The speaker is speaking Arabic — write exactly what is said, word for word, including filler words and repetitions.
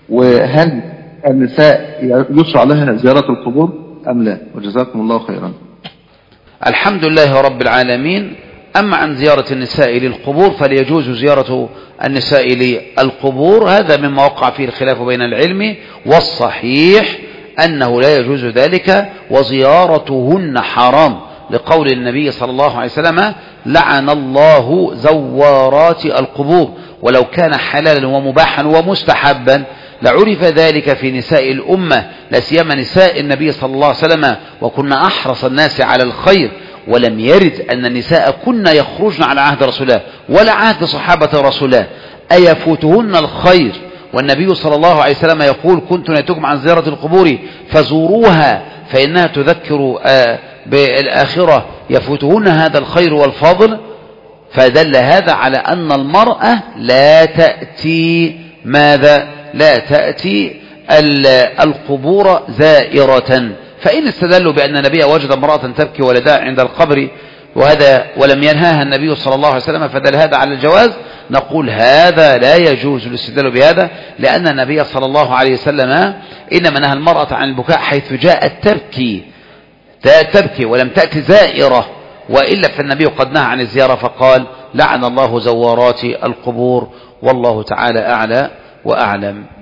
وهل النساء يشرع لها زيارة القبور أم لا؟ وجزاكم الله خيرا. الحمد لله رب العالمين. أما عن زيارة النساء للقبور فليجوز زيارة النساء للقبور، هذا مما وقع فيه الخلاف بين العلم، والصحيح أنه لا يجوز ذلك وزيارتهن حرام، لقول النبي صلى الله عليه وسلم لعن الله زوارات القبور. ولو كان حلالا ومباحا ومستحبا لعرف ذلك في نساء الأمة، لا سيما نساء النبي صلى الله عليه وسلم، وكنا أحرص الناس على الخير. ولم يرد أن النساء كنا يخرجن على عهد رسول الله ولا عهد صحابة رسول الله أيفوتهن الخير، والنبي صلى الله عليه وسلم يقول كنت نهيتكم عن زيارة القبور فزوروها فإنها تذكر بالآخرة، يفوتهن هذا الخير والفضل. فدل هذا على أن المرأة لا تأتي ماذا لا تأتي القبور زائرة. فإن استدلوا بأن النبي وجد امرأة تبكي ولدها عند القبر وهذا ولم ينهاها النبي صلى الله عليه وسلم فدل هذا على الجواز، نقول هذا لا يجوز الاستدلال بهذا، لأن النبي صلى الله عليه وسلم إنما نهى المرأة عن البكاء حيث جاءت تبكي تبكي ولم تأتي زائرة، وإلا فالنبي قد نهى عن الزيارة فقال لعن الله زوارات القبور، والله تعالى أعلى وأعلم.